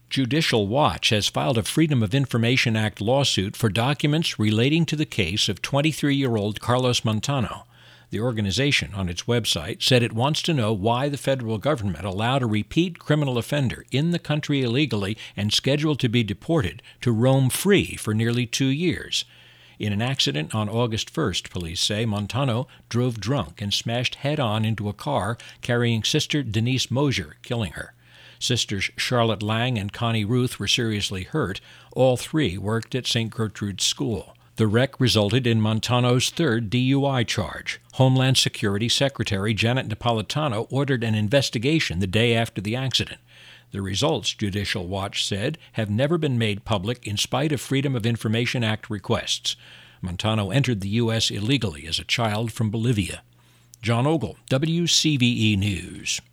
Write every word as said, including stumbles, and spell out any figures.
Judicial Watch has filed a Freedom of Information Act lawsuit for documents relating to the case of twenty-three-year-old Carlos Montano. The organization, on its website, said it wants to know why the federal government allowed a repeat criminal offender in the country illegally and scheduled to be deported to roam free for nearly two years. In an accident on August first, police say, Montano drove drunk and smashed head-on into a car carrying sister Denise Mosier, killing her. Sisters Charlotte Lang and Connie Ruth were seriously hurt. All three worked at Saint Gertrude's School. The wreck resulted in Montano's third D U I charge. Homeland Security Secretary Janet Napolitano ordered an investigation the day after the accident. The results, Judicial Watch said, have never been made public in spite of Freedom of Information Act requests. Montano entered the U S illegally as a child from Bolivia. John Ogle, W C V E News.